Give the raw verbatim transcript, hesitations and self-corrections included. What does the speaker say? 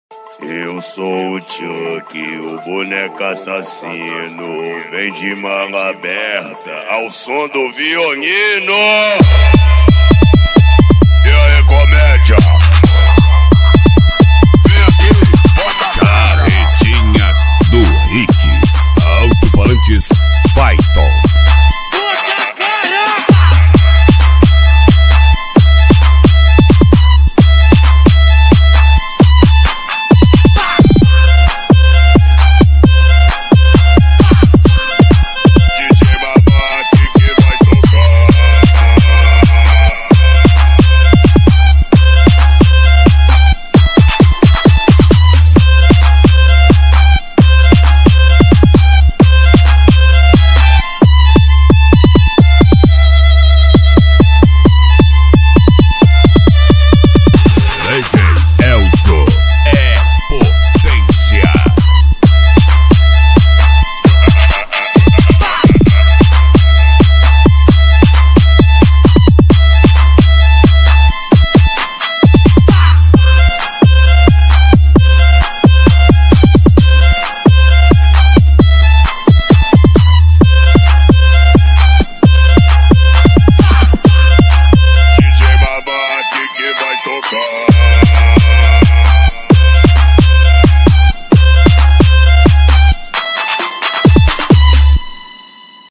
Eu sou o Chuck, o boneco assassino. Vem de manga aberta ao som do violino. E aí, comédia? Vem aqui, bota a Carretinha do Rick. Alto-falantes Python. tocar.